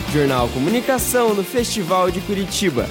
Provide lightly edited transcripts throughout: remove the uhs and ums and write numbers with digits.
Jornal Comunicação no Festival de Curitiba.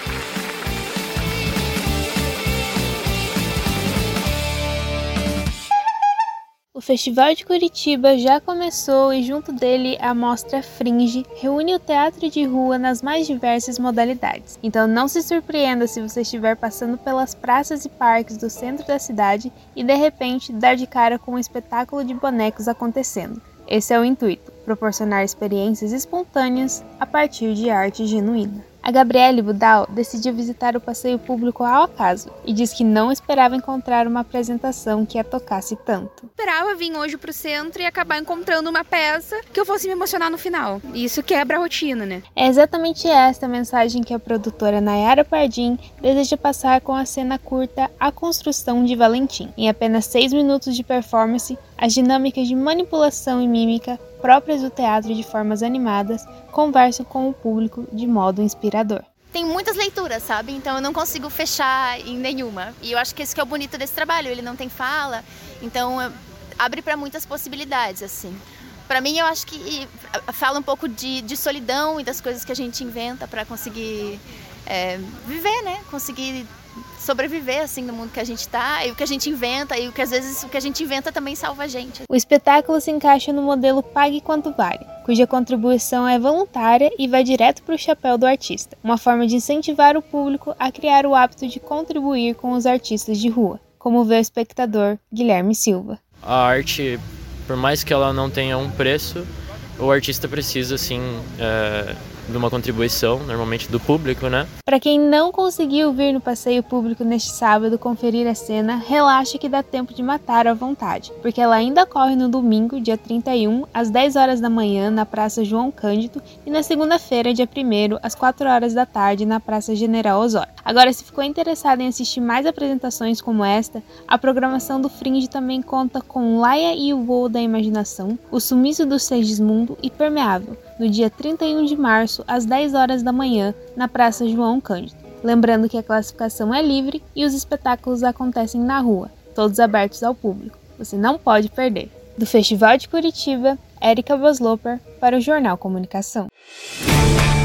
O Festival de Curitiba já começou e junto dele a mostra Fringe reúne o teatro de rua nas mais diversas modalidades. Então não se surpreenda se você estiver passando pelas praças e parques do centro da cidade e de repente dar de cara com um espetáculo de bonecos acontecendo. Esse é o intuito, proporcionar experiências espontâneas a partir de arte genuína. A Gabriele Budal decidiu visitar o passeio público ao acaso e diz que não esperava encontrar uma apresentação que a tocasse tanto. Esperava vir hoje pro centro e acabar encontrando uma peça que eu fosse me emocionar no final. E isso quebra a rotina, né? É exatamente esta a mensagem que a produtora Nayara Pardim deseja passar com a cena curta A Construção de Valentim. Em apenas 6 minutos de performance, as dinâmicas de manipulação e mímica próprias do teatro de formas animadas conversam com o público de modo inspirador. Tem muitas leituras, sabe? Então eu não consigo fechar em nenhuma. E eu acho que esse que é o bonito desse trabalho, ele não tem fala, então abre para muitas possibilidades, assim. Para mim, eu acho que fala um pouco de solidão e das coisas que a gente inventa para conseguir viver, né? Conseguir sobreviver assim no mundo que a gente está, e o que a gente inventa, e o que às vezes o que a gente inventa também salva a gente. O espetáculo se encaixa no modelo Pague Quanto Vale, cuja contribuição é voluntária e vai direto para o chapéu do artista, uma forma de incentivar o público a criar o hábito de contribuir com os artistas de rua, como vê o espectador Guilherme Silva. A arte, por mais que ela não tenha um preço, o artista precisa, assim, de uma contribuição, normalmente do público, né? Para quem não conseguiu vir no passeio público neste sábado conferir a cena, relaxa que dá tempo de matar à vontade, porque ela ainda corre no domingo, dia 31, às 10 horas da manhã, na Praça João Cândido, e na segunda-feira, dia 1º, às 4 horas da tarde, na Praça General Osório. Agora, se ficou interessado em assistir mais apresentações como esta, a programação do Fringe também conta com Laia e o Voo da Imaginação, O Sumiço do Segismundo e Permeável, no dia 31 de março, às 10 horas da manhã, na Praça João Cândido. Lembrando que a classificação é livre e os espetáculos acontecem na rua, todos abertos ao público. Você não pode perder. Do Festival de Curitiba, Érica Bosloper para o Jornal Comunicação.